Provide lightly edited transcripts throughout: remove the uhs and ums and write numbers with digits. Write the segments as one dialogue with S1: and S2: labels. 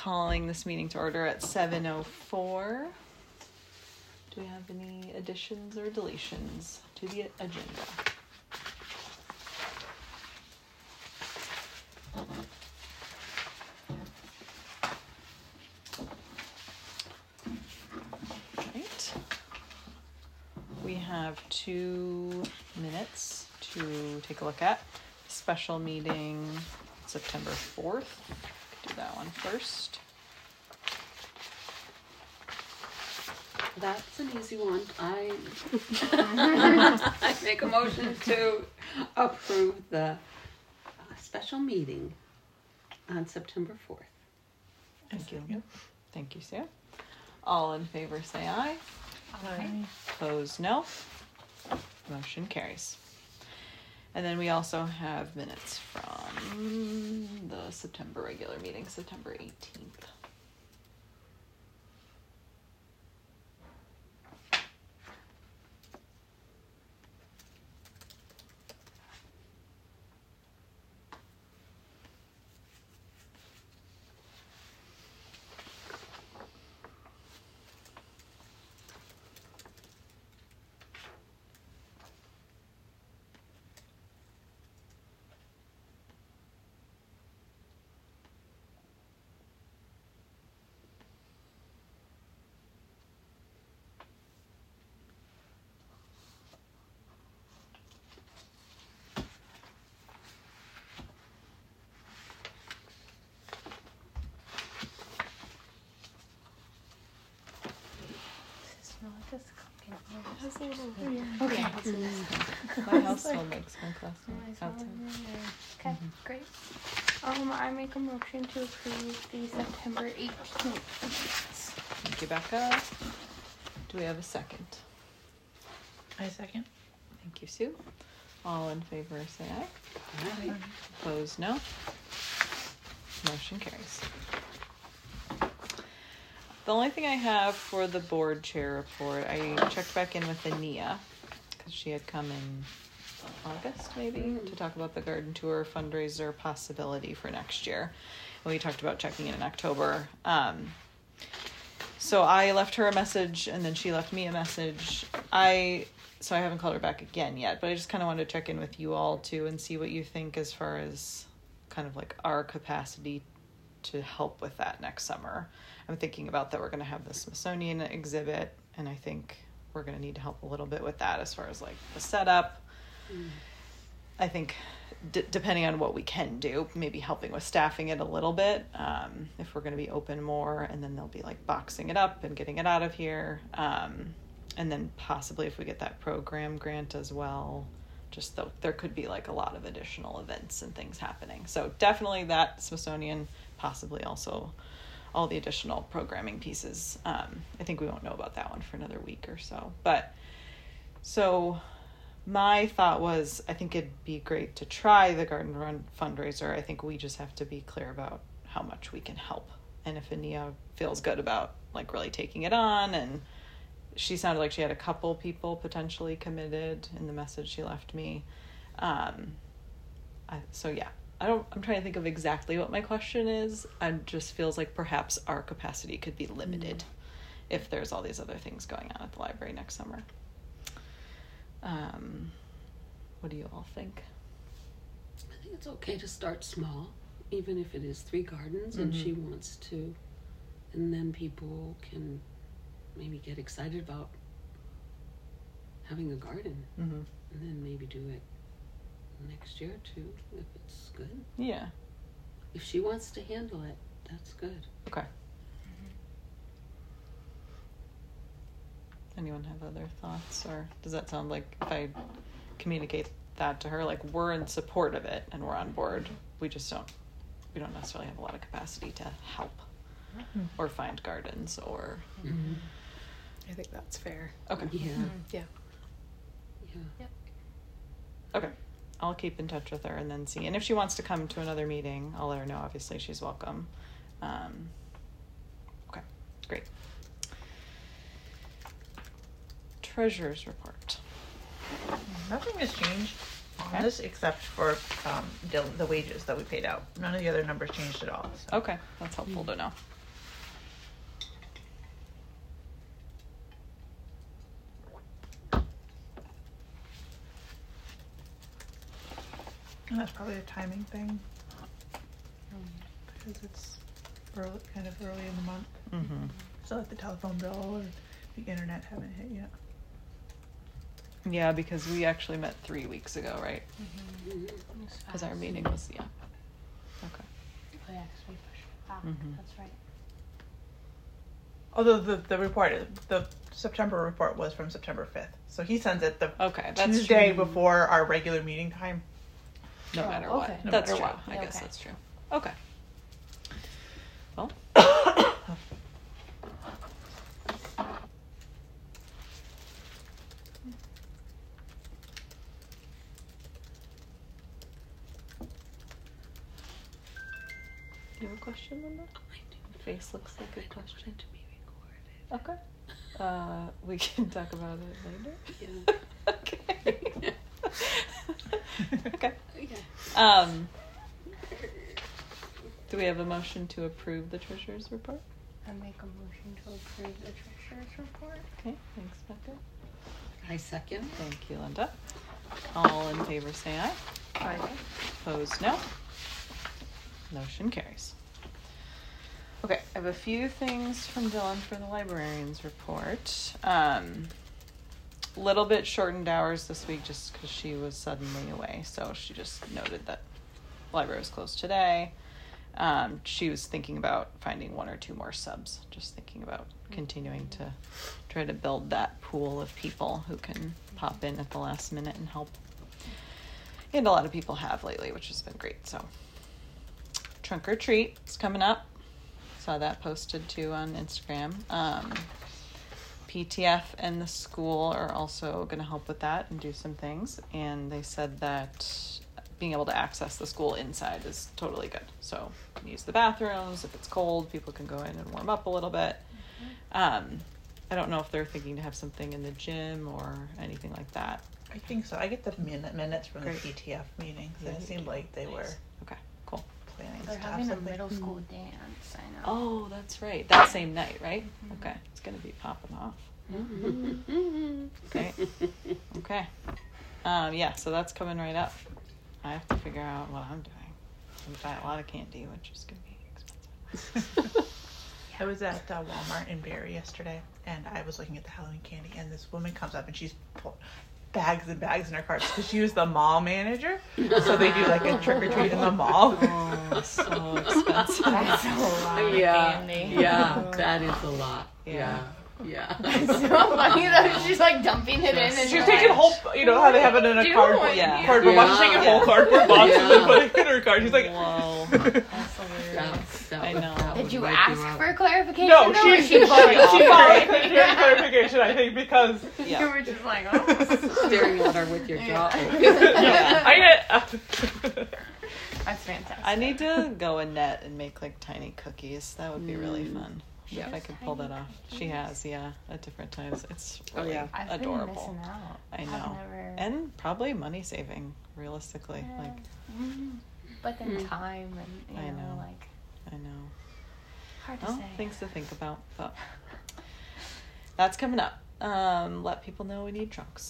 S1: calling this meeting to order at 7:04. Do we have any additions or deletions to the agenda? Right. We have 2 minutes to take a look at. Special meeting September 4th. Do that one first.
S2: That's an easy one. I make a motion to approve the special meeting on September 4th.
S1: Thank you. Thank you, Sue. All in favor say aye.
S3: Aye.
S1: Opposed, no. Motion carries. And then we also have minutes from the September regular meeting, September 18th.
S3: Okay.
S1: My house smelled like skunk last night outside.
S3: Okay, great. I make a motion to approve the September 18th.
S1: Thank you, Becca. Do we have a second?
S4: I second.
S1: Thank you, Sue. All in favor say aye.
S2: Aye.
S1: Opposed, no. Motion carries. The only thing I have for the board chair report, I checked back in with Ania because she had come in August maybe to talk about the garden tour fundraiser possibility for next year. And we talked about checking in October. So I left her a message and then she left me a message. So I haven't called her back again yet, but I just kind of wanted to check in with you all too and see what you think as far as kind of like our capacity to help with that next summer. I'm thinking about that we're going to have the Smithsonian exhibit, and I think we're going to need to help a little bit with that as far as like the setup. I think depending on what we can do, maybe helping with staffing it a little bit, if we're going to be open more, and then they'll be like boxing it up and getting it out of here. And then possibly if we get that program grant as well, just there could be like a lot of additional events and things happening. So definitely that Smithsonian, possibly also all the additional programming pieces. I think we won't know about that one for another week or so. But so my thought was, I think it'd be great to try the Garden Run fundraiser. I think we just have to be clear about how much we can help. And if Ania feels good about like really taking it on, and she sounded like she had a couple people potentially committed in the message she left me. So yeah. I'm trying to think of exactly what my question is. It just feels like perhaps our capacity could be limited if there's all these other things going on at the library next summer. What do you all think?
S2: I think it's okay to start small, even if it is 3 gardens and she wants to, and then people can maybe get excited about having a garden, and then maybe do it next year too, if it's good.
S1: Yeah.
S2: If she wants to handle it, that's good.
S1: Okay. Anyone have other thoughts, or does that sound like if I communicate that to her, like we're in support of it and we're on board, we don't necessarily have a lot of capacity to help or find gardens or
S4: I think that's fair.
S1: okay.
S2: Yeah.
S4: Yeah.
S2: Yeah.
S1: Okay. I'll keep in touch with her and then see. And if she wants to come to another meeting, I'll let her know. Obviously, she's welcome. Okay, great. Treasurer's report.
S4: Nothing has changed on this, except for the wages that we paid out. None of the other numbers changed at all. So.
S1: Okay, that's helpful to know.
S4: And that's probably a timing thing. Because it's kind of early in the month.
S1: Mm-hmm.
S4: So like the telephone bill or the internet haven't hit yet.
S1: Yeah, because we actually met 3 weeks ago, right? Because our meeting was, Okay.
S3: Oh yeah, 'cause we pushed it back.
S1: Mhm.
S3: That's right.
S4: Although the September report was from September 5th. So he sends it the
S1: Okay, that's
S4: Tuesday
S1: true.
S4: before our regular meeting time.
S1: No
S3: Oh,
S1: matter
S3: okay.
S1: what.
S4: No
S1: That's
S4: matter
S1: true.
S4: what.
S1: I guess
S3: Okay.
S1: that's true. Okay. Well. Do you have a question, Linda?
S2: I do.
S1: Your face looks like a
S2: I don't want
S1: question.
S2: it to be recorded.
S1: Okay. We can talk about it later.
S2: Yeah.
S1: Okay. Okay.
S2: Yeah.
S1: Do we have a motion to approve the treasurer's report?
S3: I make a motion to approve the treasurer's report.
S1: Okay, thanks, Becca.
S2: I second.
S1: Thank you, Linda. All in favor say aye.
S3: Aye.
S1: Opposed, no. Motion carries. Okay, I have a few things from Dylan for the librarian's report. Little bit shortened hours this week just because she was suddenly away. So she just noted that the library was closed today. She was thinking about finding 1 or 2 more subs, just thinking about continuing to try to build that pool of people who can pop in at the last minute and help. And a lot of people have lately, which has been great. So trunk or treat is coming up. Saw that posted too on Instagram. PTF and the school are also going to help with that and do some things. And they said that being able to access the school inside is totally good. So you can use the bathrooms. If it's cold, people can go in and warm up a little bit. I don't know if they're thinking to have something in the gym or anything like that.
S4: I think so. I get the minutes from
S1: Great.
S4: the PTF meetings, and
S1: Yeah,
S4: it seemed like they were
S1: Okay, cool.
S4: planning
S3: They're
S4: stuff.
S3: having a
S4: something.
S3: middle school dance. I know.
S1: Oh, that's right. That same night, right? Okay. It's going to be popping off. Great. Okay. Yeah, so that's coming right up. I have to figure out what I'm doing. I'm going to buy a lot of candy, which is going to be expensive.
S4: I was at Walmart in Barrie yesterday, and I was looking at the Halloween candy, and this woman comes up and she's put bags and bags in her carts because she was the mall manager. So they do like a trick or treat in the mall.
S1: Oh, so expensive.
S3: That's a lot of
S2: Yeah.
S3: candy.
S2: Yeah. That is a lot.
S1: Yeah.
S2: Yeah.
S3: It's so funny though. She's like dumping it in and
S4: She's
S3: you're
S4: taking
S3: like,
S4: whole, you know how they have it in a
S3: do
S4: cardboard,
S1: Yeah.
S4: cardboard box. She's taking
S1: Yeah.
S4: whole cardboard boxes
S2: Yeah.
S4: and putting it in her cart. She's like,
S1: Whoa.
S3: That's hilarious.
S2: That
S1: I
S2: would-
S1: know.
S2: that
S3: Did
S2: would
S3: you
S2: wipe
S3: ask
S2: out.
S3: for clarification?
S4: no,
S3: or
S4: she
S3: was she fully
S4: she
S3: offering?
S4: followed clarification, I think, because
S3: You were just like, oh.
S2: Staring at her with your jaw open.
S1: Yeah.
S4: I
S3: That's fantastic.
S1: I need to go in net and make like tiny cookies. That would be really fun.
S3: She
S1: If I
S3: has
S1: could pull
S3: tiny
S1: that off. She
S3: cookies?
S1: has, yeah, at different times. It's
S2: Oh,
S1: really
S2: yeah.
S3: I've been
S1: adorable.
S3: missing out.
S1: I
S3: I've
S1: know.
S3: never.
S1: And probably money saving, realistically.
S3: Yeah.
S1: Like,
S3: But then
S2: Mm.
S3: time and
S1: I know.
S3: like
S1: I know.
S3: hard to
S1: Well,
S3: say.
S1: things to think about, but that's coming up. Let people know we need trunks.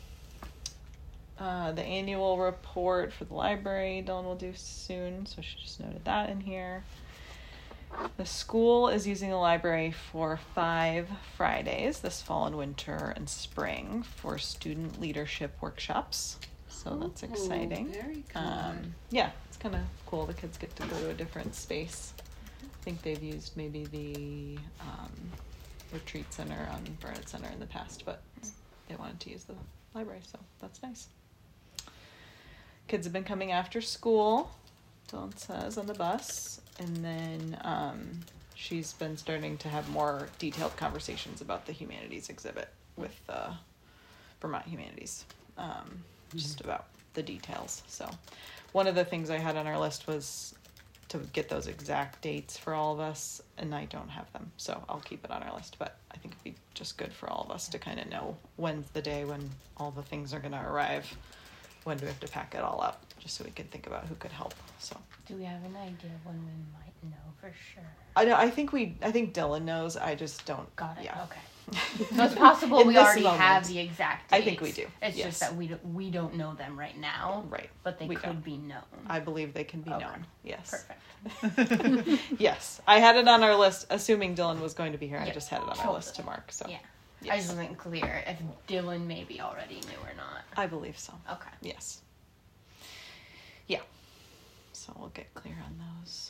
S1: The annual report for the library, Dylan will do soon, so she just noted that in here. The school is using the library for 5 Fridays this fall and winter and spring for student leadership workshops. So that's
S2: Oh,
S1: exciting.
S2: Very cool.
S1: Yeah, it's kind of cool. The kids get to go to a different space. I think they've used maybe the retreat center on Burnett Center in the past, but they wanted to use the library, so that's nice. Kids have been coming after school, Dylan says, on the bus, and then she's been starting to have more detailed conversations about the humanities exhibit with Vermont Humanities, just about the details. So one of the things I had on our list was to get those exact dates for all of us, and I don't have them, so I'll keep it on our list. But I think it'd be just good for all of us to kind of know when's the day when all the things are going to arrive when do we have to pack it all up, just so we can think about who could help. So
S3: Do we have an idea when we might know for sure?
S1: I think Dylan knows. I just don't.
S3: Got it.
S1: Yeah.
S3: Okay. So it's possible
S1: In
S3: we
S1: this
S3: already
S1: moment,
S3: have the exact dates.
S1: I think we do.
S3: It's
S1: Yes.
S3: just that we don't know them right now.
S1: Right.
S3: But they
S1: We
S3: could
S1: don't.
S3: be known.
S1: I believe they can be
S3: Okay.
S1: known. Yes.
S3: Perfect.
S1: Yes. I had it on our list, assuming Dylan was going to be here. I
S3: Yeah,
S1: just had it on our
S3: totally.
S1: list to mark. So
S3: Yeah. I
S1: yes.
S3: just wasn't clear if Dylan maybe already knew or not.
S1: I believe so.
S3: Okay.
S1: Yes. Yeah. So we'll get clear on those.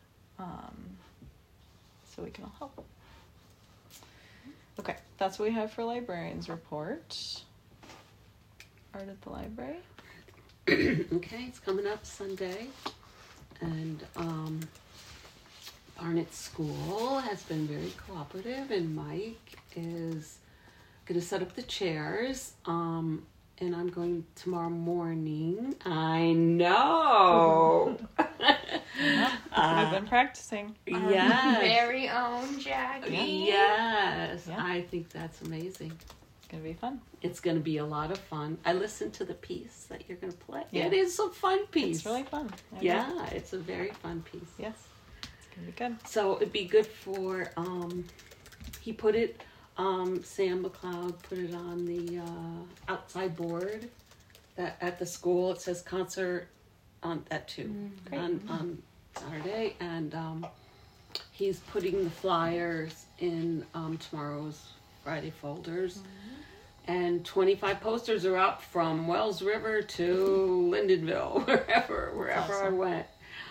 S1: So we can all help. Okay, that's what we have for librarians report. Art at the library.
S2: Okay, it's coming up Sunday, and Barnett School has been very cooperative, and Mike is going to set up the chairs. And I'm going tomorrow morning. I know.
S1: We've been practicing.
S2: Yes.
S3: Very own Jackie.
S2: Yes.
S1: Yeah.
S2: I think that's amazing.
S1: It's gonna be fun.
S2: It's going to be a lot of fun. I listened to the piece that you're going to play.
S1: Yeah.
S2: It is a fun piece.
S1: It's really fun. I know.
S2: Yeah, it's a very fun piece.
S1: Yes. It's gonna be good.
S2: So it'd be good for, he put it, Sam McLeod put it on the outside board that at the school. It says concert at 2 on Saturday. And he's putting the flyers in tomorrow's Friday folders. And 25 posters are up from Wells River to Lindenville, wherever I
S1: awesome.
S2: went.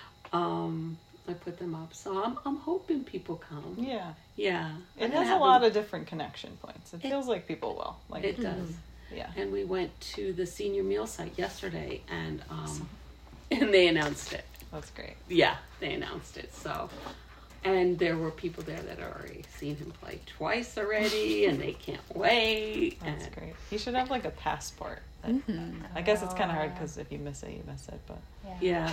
S2: I put them up, so I'm hoping people come.
S1: Yeah.
S2: Yeah,
S1: It has a lot of different connection points. It feels like people will. Like
S2: It does.
S1: Yeah.
S2: And we went to the senior meal site yesterday, and and they announced it.
S1: That's great.
S2: Yeah, they announced it. So, and there were people there that had already seen him play twice already, and they can't wait.
S1: That's
S2: and
S1: great. He should have like a passport. I guess it's kind of hard because if you miss it, you miss it. But
S2: Yeah,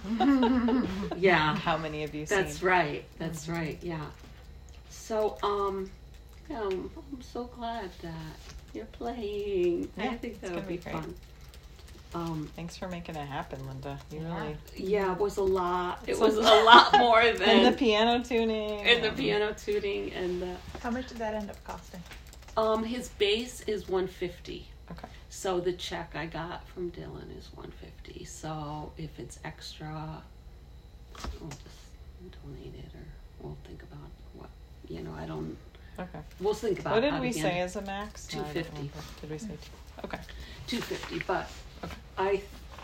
S2: yeah.
S1: how many have you
S2: That's
S1: seen?
S2: right. That's right. Yeah. So, yeah, I'm so glad that you're playing.
S1: Yeah,
S2: I think
S1: it's
S2: that
S1: gonna
S2: would be
S1: be great.
S2: fun.
S1: Thanks for making it happen, Linda. You
S3: Yeah.
S1: really.
S2: Yeah, it was a lot. It
S1: It's
S2: was
S1: a
S2: a lot more than
S1: And the piano tuning.
S2: and the piano tuning and the.
S4: How much did that end up costing?
S2: His base is $150.
S1: Okay.
S2: So the check I got from Dylan is $150. So if it's extra, we'll just donate it, or we'll think about what I don't.
S1: Okay.
S2: We'll think about.
S1: What did
S2: how
S1: we
S2: to
S1: say
S2: handle-
S1: as a max? No, I don't
S2: 250.
S1: remember. Did we say two? Okay.
S2: $250, but
S1: Okay.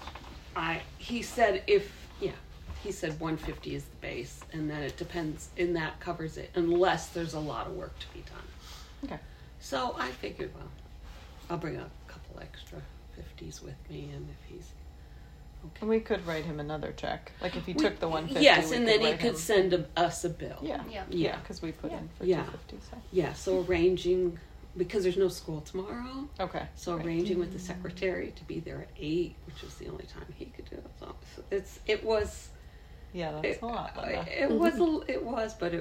S2: he said he said $150 is the base, and then it depends, and that covers it unless there's a lot of work to be done.
S1: Okay.
S2: So I figured, well, I'll bring a couple extra 50s with me, and if he's okay.
S1: And we could write him another check. Like if he took the 150.
S2: Yes,
S1: we
S2: and then he
S1: write
S2: could
S1: him-
S2: send us a bill.
S1: Yeah.
S3: Yeah.
S1: Yeah. Because we put in for
S2: Yeah.
S1: 250. So.
S2: Yeah, so arranging, because there's no school tomorrow,
S1: Okay.
S2: so
S1: Right.
S2: arranging with the secretary to be there at 8, which was the only time he could do it. So it was.
S1: Yeah, that's a lot. Linda.
S2: It was, but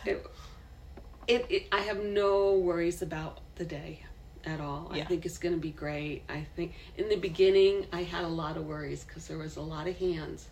S2: it I have no worries about the day at all. I
S1: Yeah.
S2: think it's going to be great. I think in the beginning I had a lot of worries because there was a lot of hands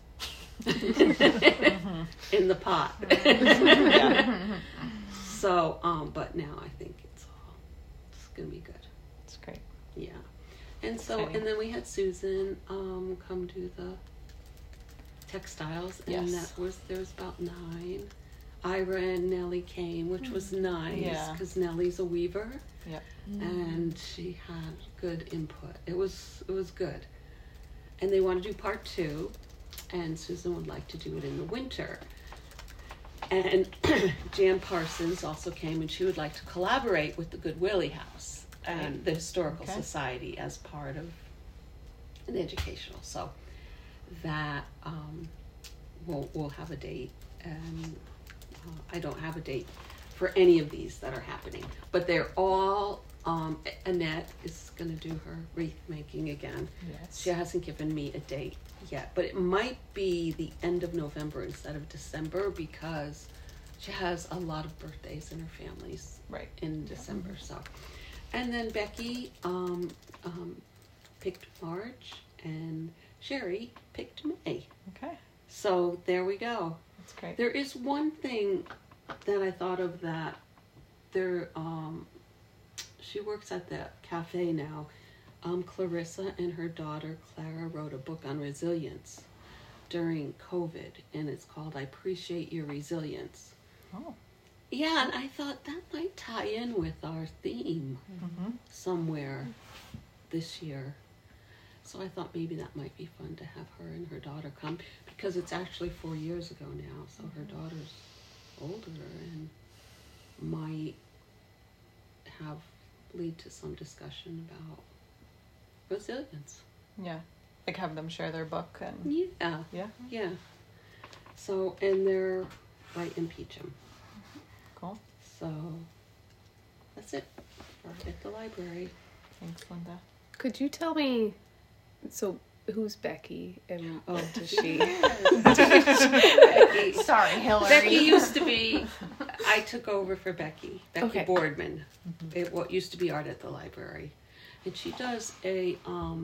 S2: in the pot.
S1: Yeah.
S2: So, but now I think it's going to be good.
S1: It's great.
S2: Yeah. And so,
S1: Exciting.
S2: and then we had Susan come do the textiles, and
S1: Yes.
S2: there was about 9. Ira and Nellie came, which was nice
S1: Yeah.
S2: because Nellie's a weaver,
S1: Yep.
S2: and she had good input. It was good, and they want to do part 2, and Susan would like to do it in the winter. And Jan Parsons also came, and she would like to collaborate with the Good Willie House and the Historical
S1: Okay.
S2: Society as part of an educational. So that we'll have a date, and I don't have a date for any of these that are happening, but they're all. Annette is going to do her wreath making again.
S1: Yes.
S2: She hasn't given me a date yet, but it might be the end of November instead of December because she has a lot of birthdays in her family's
S1: Right.
S2: in December. So, and then Becky picked March, and Sherry picked May.
S1: Okay,
S2: So there we go.
S1: that's great.
S2: There is one thing that I thought of that there, she works at the cafe now. Clarissa and her daughter Clara wrote a book on resilience during COVID, and it's called I Appreciate Your Resilience.
S1: Oh.
S2: Yeah, and I thought that might tie in with our theme somewhere this year. So I thought maybe that might be fun to have her and her daughter come, because it's actually 4 years ago now, so her daughter's older and might have lead to some discussion about resilience.
S1: Yeah, like have them share their book and
S2: Yeah. So, and they're right in Peacham.
S1: cool.
S2: So that's it at the library.
S1: Thanks, Linda.
S5: Could you tell me, so who's Becky and what does she?
S2: Becky.
S3: Sorry, Hillary.
S2: Becky used to be, I took over for Becky
S5: Okay.
S2: Boardman. What used to be art at the library. And she does a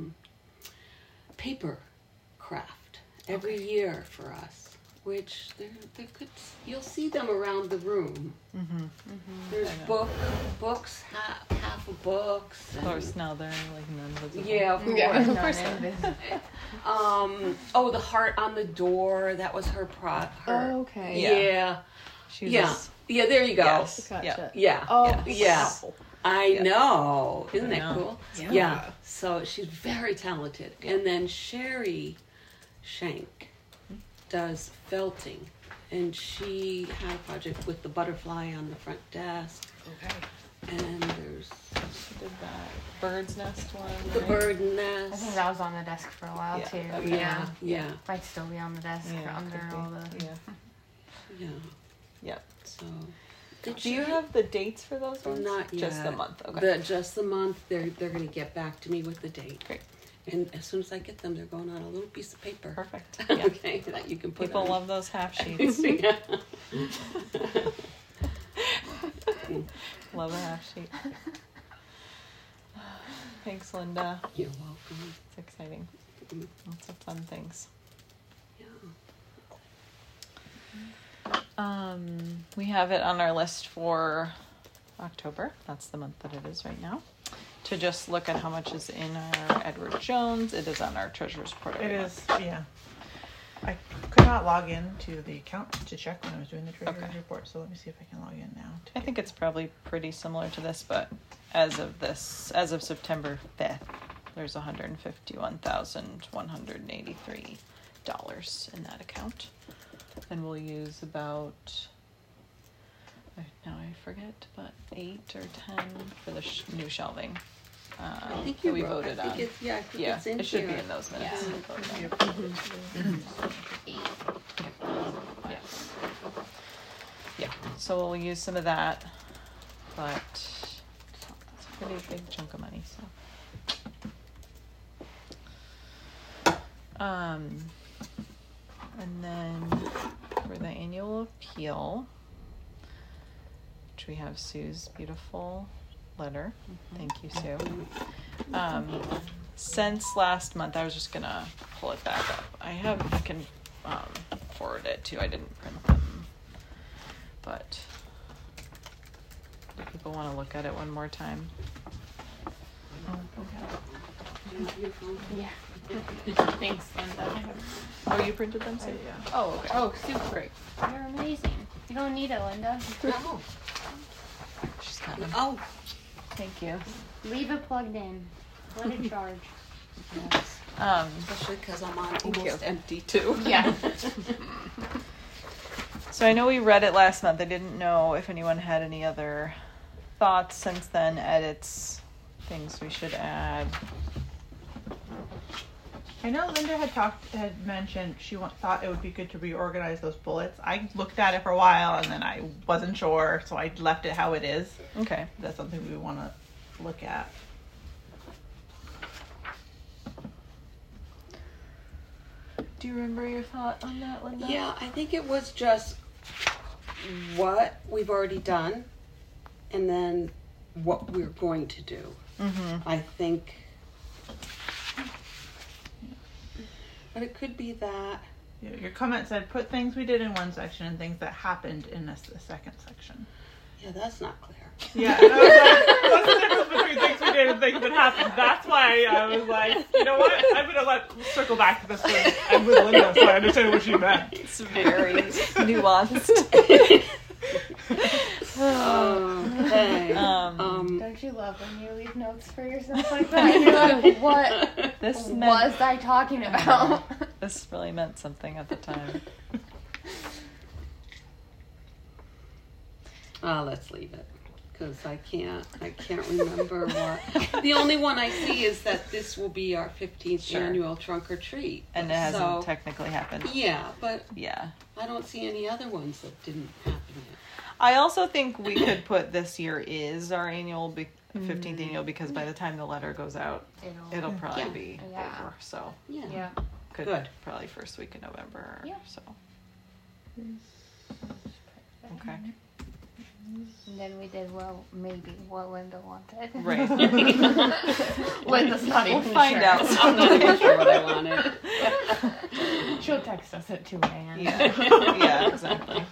S2: paper craft every year for us, which they're good. You'll see them around the room. There's
S1: I know.
S2: books, half of books.
S1: Of course, now they're like non-visible.
S2: Yeah, of course.
S5: Yeah, of
S3: Not
S5: course.
S3: invisible.
S2: The heart on the door. That was her her.
S5: Oh, okay.
S2: Yeah.
S1: She
S2: Yeah.
S1: was,
S2: Yeah, there you go.
S1: Yes.
S5: Gotcha.
S2: Yeah.
S5: Oh,
S2: Yeah.
S5: wow.
S2: I know. Isn't
S1: I
S2: that
S1: know.
S2: cool?
S5: Yeah.
S2: So she's very talented. And then Sherry Shank does felting. And she had a project with the butterfly on the front desk.
S5: Okay.
S2: And there's
S1: she did that bird's nest one.
S2: the
S1: right?
S2: bird
S3: I think
S2: nest.
S3: that was on the desk for a while
S1: Yeah,
S3: too.
S1: okay.
S2: Yeah.
S3: Might still be on the desk
S1: Yeah,
S3: under
S1: could
S3: all
S1: be.
S3: the.
S1: Yeah.
S2: Yeah.
S1: Yeah.
S2: So
S1: Do you have the dates for those ones?
S2: Not yet.
S1: Just the month. Okay.
S2: Just the month. They're going to get back to me with the date.
S1: Great.
S2: And as soon as I get them, they're going on a little piece of paper.
S1: Perfect. Yeah.
S2: Okay, that you can put
S1: People
S2: on.
S1: love those half sheets.
S2: Yeah.
S1: Love a half sheet. Thanks, Linda.
S2: You're welcome.
S1: It's exciting. Lots of fun things.
S2: Yeah.
S1: We have it on our list for October. That's the month that it is right now. To just look at how much is in our Edward Jones. It is on our treasurer's report.
S4: It
S1: every
S4: is,
S1: month.
S4: yeah. I could not log in to the account to check when I was doing the treasurer's
S1: Okay.
S4: report, so let me see if I can log in now.
S1: I think it's probably pretty similar to this, but as of September 5th, there's $151,183 in that account. And we'll use about, now I forget, but 8 or 10 for the new shelving
S2: I think
S1: that
S2: you
S1: we
S2: wrote.
S1: voted
S2: I think
S1: on.
S2: It's, yeah, I think
S1: Yeah,
S2: it's in
S1: it should
S2: here.
S1: be in those minutes.
S3: Yeah.
S1: we voted on. Yeah, so we'll use some of that, but it's a pretty big chunk of money, so. And then for the annual appeal, which we have Sue's beautiful letter. Thank you, Sue. Since last month, I was just gonna pull it back up. I can forward it too. I didn't print them, but do people want to look at it one more time?
S3: Yeah. Thanks, Linda.
S1: Oh, you printed them, Sue?
S4: Yeah.
S1: Oh, okay.
S3: Oh, super great. You're amazing. You don't need it, Linda.
S2: Oh.
S1: She's got them.
S2: Oh.
S1: Thank you.
S3: Leave it plugged in. Let it charge.
S2: Especially because I'm on almost empty too.
S3: Yeah.
S1: So I know we read it last month. I didn't know if anyone had any other thoughts since then, edits, things we should add.
S4: I know Linda had mentioned she thought it would be good to reorganize those bullets. I looked at it for a while and then I wasn't sure, so I left it how it is.
S1: Okay.
S4: That's something we want to look at.
S1: Do you remember your thought on that, Linda?
S2: Yeah, I think it was just what we've already done and then what we're going to do.
S1: Mm-hmm.
S2: I think But it could be that.
S4: Your comment said, put things we did in one section and things that happened in the second section.
S2: Yeah, that's not clear.
S4: Yeah, and I was like, what's the difference between things we did and things that happened? That's why I was like, you know what? I'm going to circle back to this one and with Linda so I understand what she meant.
S1: It's very nuanced.
S2: Okay.
S3: Don't you love when you leave notes for yourself like that? You're like, what
S1: This
S3: was I talking about?
S1: This really meant something at the time.
S2: Let's leave it. Because I can't remember what. The only one I see is that this will be our 15th annual trunk or treat.
S1: And it hasn't technically happened.
S2: Yeah, but
S1: Yeah.
S2: I don't see any other ones that didn't happen yet.
S1: I also think we could put this year is our 15th annual, because by the time the letter goes out, it'll probably be over. So
S2: Yeah.
S1: could
S2: Good.
S1: probably first week in November.
S3: Yeah.
S1: So okay.
S3: And then we did maybe what Linda wanted.
S1: Right.
S3: Linda's not even
S1: We'll find
S3: sure.
S1: out.
S2: I'm not even sure what I wanted.
S3: She'll text us at 2 a.m.
S1: Yeah, exactly.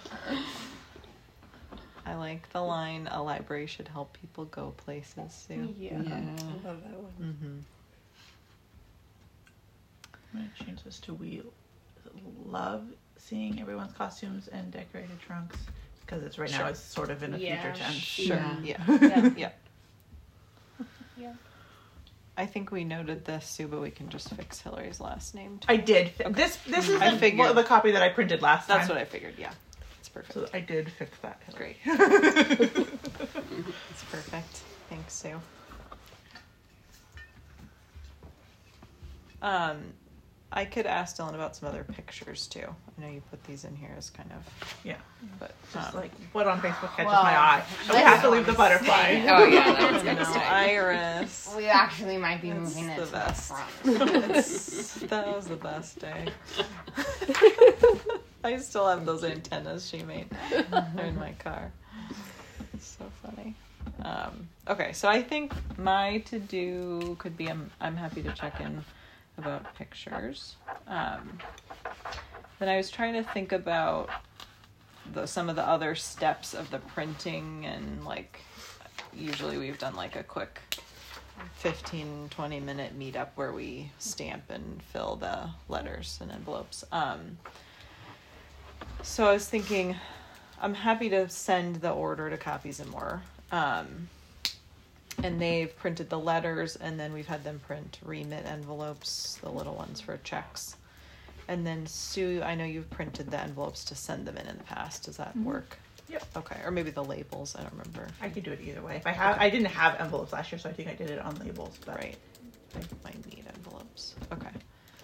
S1: I like the line, a library should help people go places too.
S4: Yeah.
S2: Yeah.
S4: I love that one.
S1: Mm-hmm.
S4: I'm going to change this to we love seeing everyone's costumes and decorated trunks. Because it's right now, it's sort of in a future tense.
S1: Sure.
S2: Yeah.
S1: Yeah.
S3: Yeah.
S1: I think we noted this too, but we can just fix Hillary's last name too.
S4: I did. This is
S1: I figured.
S4: the copy that I printed last time.
S1: That's what I figured. Yeah, it's perfect.
S4: So I did fix that.
S1: Great. It's perfect. Thanks, Sue. I could ask Dylan about some other pictures too. I know you put these in here as kind of,
S4: Yeah.
S1: but
S4: Just like what on Facebook catches
S3: Well,
S4: my eye. We have to leave the butterfly.
S3: Oh yeah, that was
S1: no,
S3: gonna stay.
S1: Iris.
S3: We actually might be
S1: It's
S3: moving it
S1: the
S3: to
S1: best.
S3: the front.
S1: That was the best day. I still have those antennas she made. They're in my car. So funny. Okay, so I think my to-do could be I'm happy to check in about pictures. Then I was trying to think about some of the other steps of the printing, and like usually we've done like a quick 15-20 minute meetup where we stamp and fill the letters and envelopes. So I was thinking I'm happy to send the order to Copies and More. And they've printed the letters, and then we've had them print remit envelopes, the little ones for checks. And then Sue, I know you've printed the envelopes to send them in the past. Does that work?
S4: Yep.
S1: Okay, or maybe the labels. I don't remember.
S4: I could do it either way. I didn't have envelopes last year, so I think I did it on labels. But
S1: Right. I might need envelopes. Okay.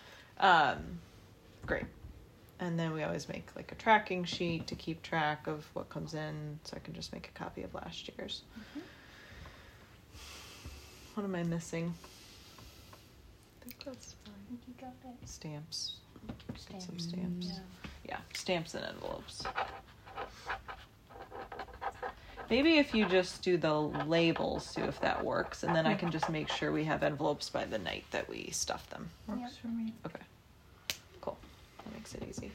S1: Great. And then we always make like a tracking sheet to keep track of what comes in, so I can just make a copy of last year's.
S3: Mm-hmm.
S1: What am I missing? I think that's fine.
S3: You got it.
S1: Stamps.
S3: Stamps.
S1: Some stamps. Yeah, stamps and envelopes. Maybe if you just do the labels too, if that works, and then I can just make sure we have envelopes by the night that we stuff them.
S4: works
S3: Yep.
S4: for me.
S1: Okay. Cool. That makes it easy.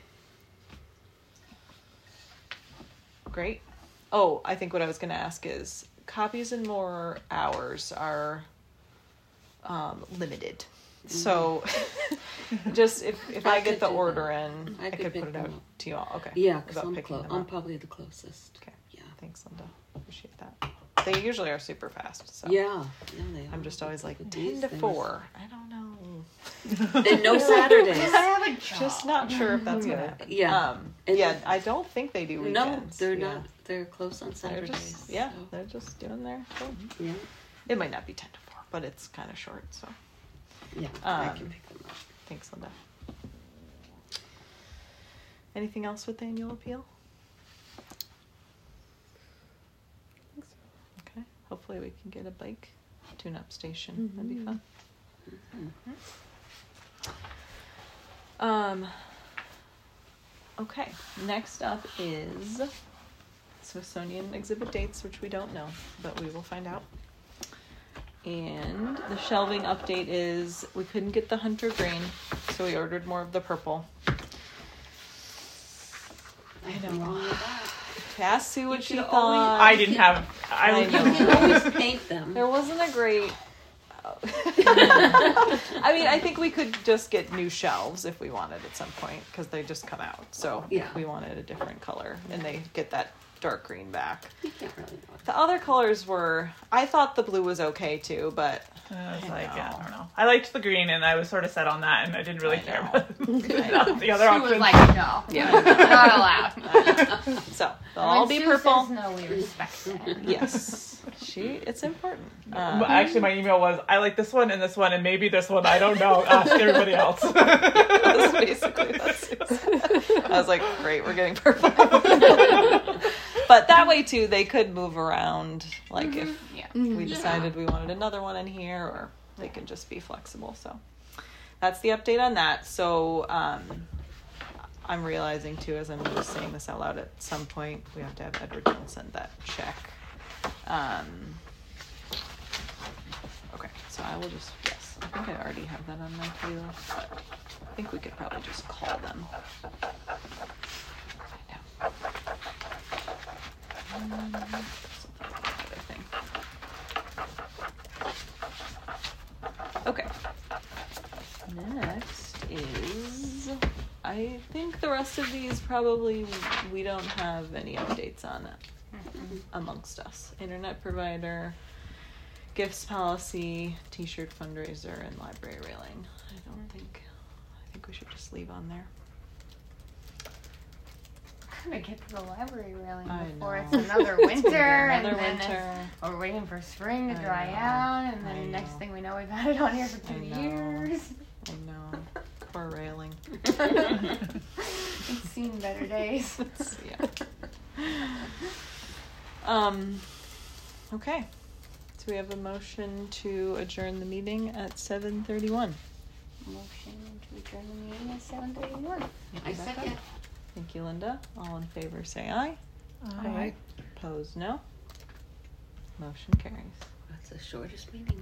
S1: Great. Oh, I think what I was going to ask is Copies and More hours are limited. So just if I get the
S2: could do
S1: order
S2: that.
S1: in,
S2: I
S1: I
S2: could
S1: could
S2: pick
S1: put it
S2: them
S1: out
S2: up.
S1: to you all. Okay.
S2: Yeah, because
S1: About picking them
S2: I'm
S1: up.
S2: probably the closest.
S1: Okay.
S2: Yeah.
S1: Thanks, Linda. Appreciate that. They usually are super fast. So
S2: Yeah. They are.
S1: I'm just always like
S2: These
S1: 10 to
S2: things.
S1: 4. I don't know.
S2: And no Saturdays.
S3: I have a job.
S1: Just not sure if that's gonna happen.
S2: Yeah. And-
S1: Yeah, I don't think they do
S2: No,
S1: weekends.
S2: they're
S1: Yeah.
S2: not. They're closed on
S1: They're
S2: Saturdays.
S1: just yeah,
S2: so,
S1: they're just doing their thing.
S2: yeah.
S1: It might not be 10 to 4, but it's kind of short. So
S2: Yeah. I
S1: Um,
S2: can pick them up.
S1: thanks, Linda. Anything else with the annual appeal? Okay. Hopefully we can get a bike tune-up station. That'd be fun. Okay. Next up is Smithsonian exhibit dates, which we don't know, but we will find out. And the shelving update is we couldn't get the Hunter grain So we ordered more of the purple.
S2: Nothing wrong with that.
S1: Ask Sue what
S2: You
S1: she
S2: should
S1: thought.
S2: always-
S4: I didn't have.
S1: I
S4: I
S2: You
S1: know.
S4: was.
S2: can always paint them.
S1: There wasn't a great. I mean, I think we could just get new shelves if we wanted at some point because they just come out. So
S2: Yeah.
S1: we wanted a different color, and they get that dark green back.
S2: You can't really know.
S1: The other colors were. I thought the blue was okay too, but
S4: I was
S1: I
S4: like,
S1: know.
S4: I don't know. I liked the green, and I was sort of set on that, and I didn't really
S1: I
S4: care
S1: know.
S4: about the other
S3: She
S4: options.
S3: was like, no,
S1: Yeah.
S3: not allowed.
S1: so they'll
S3: When
S1: all be
S3: Sue
S1: purple.
S3: Says no, we respect it.
S1: Yes, it's important.
S4: Well, actually, my email was, I like this one, and maybe this one. I don't know. Ask everybody else.
S1: That's basically that's it. I was like, great, we're getting purple. But that way too, they could move around. Like if
S3: Yeah.
S1: we decided we wanted another one in here, or they could just be flexible. So that's the update on that. So I'm realizing too, as I'm just saying this out loud, at some point we have to have Edward Jones send that check. Okay, so I will just, yes, I think I already have that on my table, but I think we could probably just call them. Find out. Other thing. Okay. Next is, I think the rest of these probably we don't have any updates on it amongst us. Internet provider, gifts policy, t-shirt fundraiser, and library railing. I think we should just leave on there.
S3: Gonna get to the library railing
S1: I
S3: before
S1: know.
S3: it's another
S1: It's
S3: winter,
S1: gonna be
S3: and
S1: another
S3: then
S1: winter.
S3: we're waiting for spring to
S1: I
S3: dry
S1: know.
S3: out, and
S1: I
S3: then next
S1: know.
S3: thing we know, we've had it on here for
S1: I
S3: 2
S1: know.
S3: years.
S1: I know. Poor railing.
S3: It's seen better days.
S1: Yeah. Okay. So we have a motion to adjourn the meeting at 7:31.
S3: Motion to adjourn the meeting at 7:31.
S2: I second.
S1: Thank you, Linda. All in favor, say aye.
S4: Aye.
S1: Opposed, no. Motion carries.
S2: That's the shortest meeting.